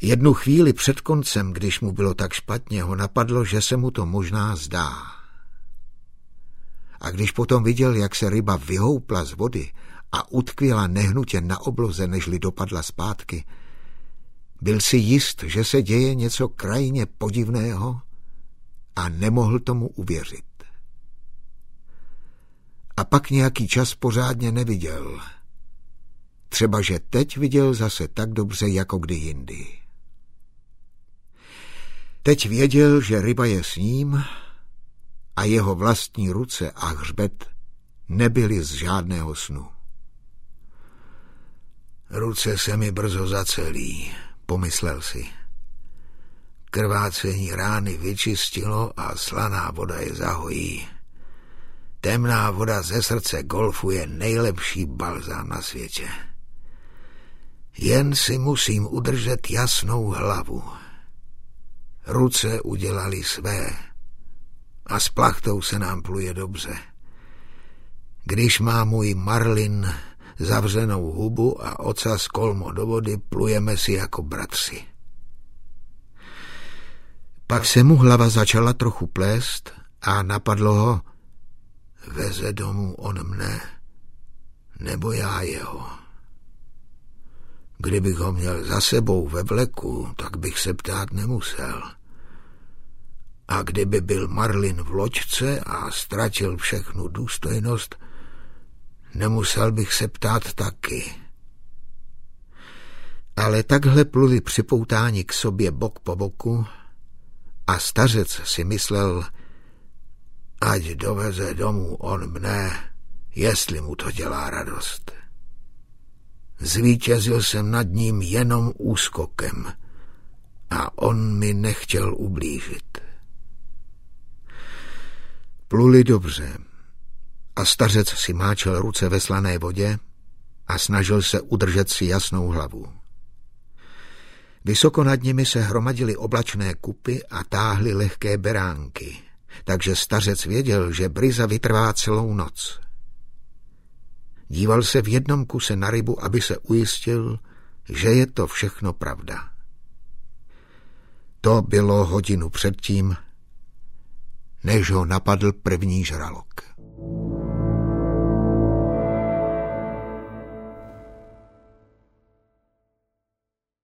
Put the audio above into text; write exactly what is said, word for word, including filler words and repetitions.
Jednu chvíli před koncem, když mu bylo tak špatně, ho napadlo, že se mu to možná zdá. A když potom viděl, jak se ryba vyhoupla z vody a utkvěla nehnutě na obloze, nežli dopadla zpátky, byl si jist, že se děje něco krajně podivného a nemohl tomu uvěřit. A pak nějaký čas pořádně neviděl. Třeba, že teď viděl zase tak dobře, jako kdy jindy. Teď věděl, že ryba je s ním a jeho vlastní ruce a hřbet nebyly z žádného snu. Ruce se mi brzo zacelí, pomyslel si. Krvácení rány vyčistilo a slaná voda je zahojí. Temná voda ze srdce golfu je nejlepší balzám na světě. Jen si musím udržet jasnou hlavu. Ruce udělali své a s plachtou se nám pluje dobře. Když má můj Marlin zavřenou hubu a ocas kolmo do vody, plujeme si jako bratři. Pak se mu hlava začala trochu plést a napadlo ho, veze domů on mne, nebo já jeho. Kdybych ho měl za sebou ve vleku, tak bych se ptát nemusel. A kdyby byl Marlin v loďce a ztratil všechnu důstojnost, nemusel bych se ptát taky. Ale takhle pluli připoutáni k sobě bok po boku a stařec si myslel, ať doveze domů on mne, jestli mu to dělá radost. Zvítězil jsem nad ním jenom úskokem a on mi nechtěl ublížit. Pluli dobře a stařec si máčel ruce ve slané vodě a snažil se udržet si jasnou hlavu. Vysoko nad nimi se hromadily oblačné kupy a táhly lehké beránky, takže stařec věděl, že bryza vytrvá celou noc. Díval se v jednom kuse na rybu, aby se ujistil, že je to všechno pravda. To bylo hodinu předtím, než ho napadl první žralok.